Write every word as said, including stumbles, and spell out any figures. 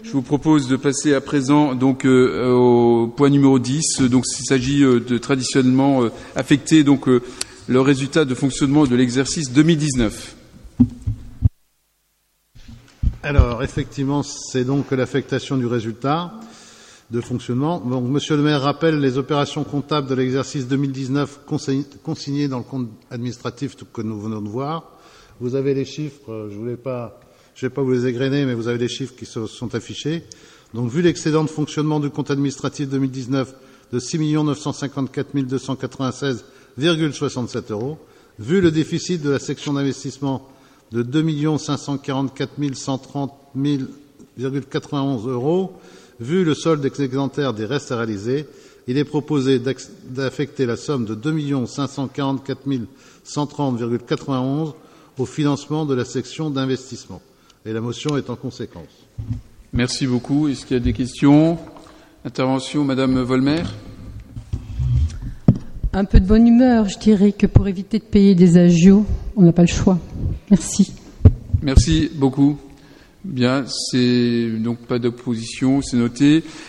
Je vous propose de passer à présent donc euh, au point numéro dix. Donc, il s'agit euh, de traditionnellement euh, affecter donc euh, le résultat de fonctionnement de l'exercice deux mille dix-neuf. Alors, effectivement, c'est donc l'affectation du résultat de fonctionnement. Donc, Monsieur le maire rappelle les opérations comptables de l'exercice deux mille dix-neuf consignées dans le compte administratif que nous venons de voir. Vous avez les chiffres, je ne voulais pas, je vais pas vous les égrener, mais vous avez les chiffres qui se sont affichés. Donc, vu l'excédent de fonctionnement du compte administratif deux mille dix-neuf de six millions neuf cent cinquante-quatre mille deux cent quatre-vingt-seize virgule soixante-sept euros, vu le déficit de la section d'investissement de deux millions cinq cent quarante-quatre mille cent trente virgule quatre-vingt-onze euros, vu le solde excédentaire des restes à réaliser, il est proposé d'affecter la somme de deux millions cinq cent quarante-quatre mille cent trente virgule quatre-vingt-onze au financement de la section d'investissement. Et la motion est en conséquence. Merci beaucoup. Est-ce qu'il y a des questions? Intervention, Madame Volmer. Un peu de bonne humeur, je dirais que pour éviter de payer des agios, on n'a pas le choix. Merci. Merci beaucoup. Bien, c'est donc pas d'opposition, c'est noté.